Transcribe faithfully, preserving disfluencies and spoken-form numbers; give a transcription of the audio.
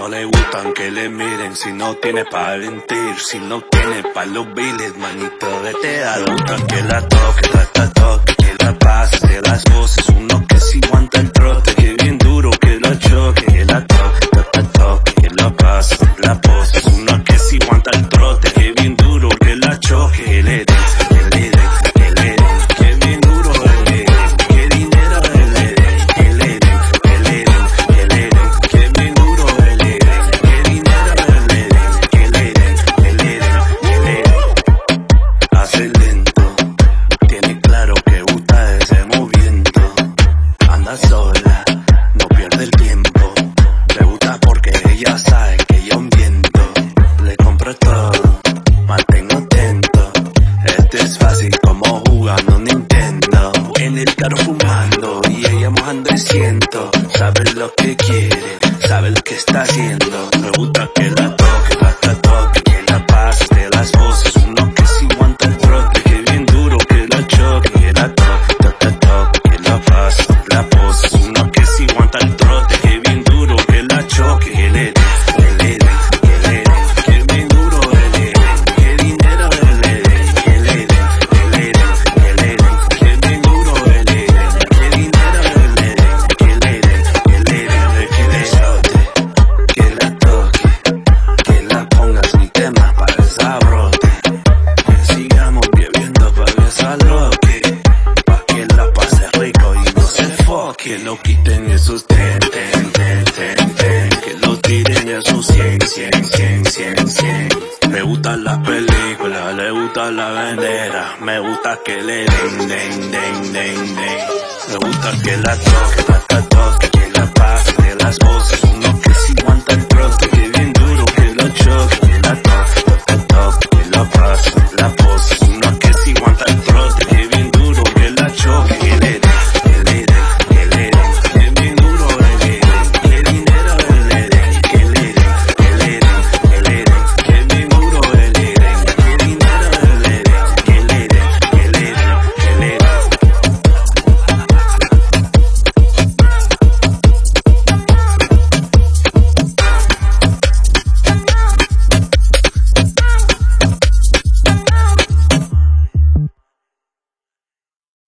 No le gustan que le miren si no tiene pa' mentir, si no tiene pa' los biles, manito, vete a lo que la toque, la toque, que la pase de las voces, uno que si aguanta el trote, que bien duro que la choque, que la toque, la toque, que la pase de las voces, uno que si aguanta el trote, que bien duro que la choque, que le den, que le den, que le den, que bien duro le den, que dinero le den, que le den, que le den, que le den, que bien duro le den, que dinero le den, que le den, que le den, que le den. Hace lento, tiene claro que gusta ese movimiento, anda sola, no pierde el tiempo, le gusta porque ella sabe que yo viento, le compro todo, mantengo atento, este es fácil como jugando Nintendo, en el carro fumando y ella mojando el ciento, sabe lo que quiere, sabe lo que está haciendo, le gusta que la toque, la toque, que la pase de las voces, uno que si aguanta el trote, que bien duro que la choque, que la toque, toque, toque, que la pase de las voces, uno que si aguanta el trote, que bien duro que la choque, que le den, que le den, que le den, que bien duro le den, que dinero le den, que le den, que le den, que le den, que bien duro le den, que dinero le den, que le den, que le den, que le sote, que la toque, que la pongas mi tema para que se abrote, que sigamos bebiendo para que se aloque, pa' que la pase rico y no se foque, que lo quiten esos ten, ten, ten, ten, ten, que lo tiren esos cien, cien, cien, cien, cien. Me gusta la película, le gusta la bandera, me gusta que le den, den, den, den, den. Me gusta que la toque, la toque, que la pase de las voces,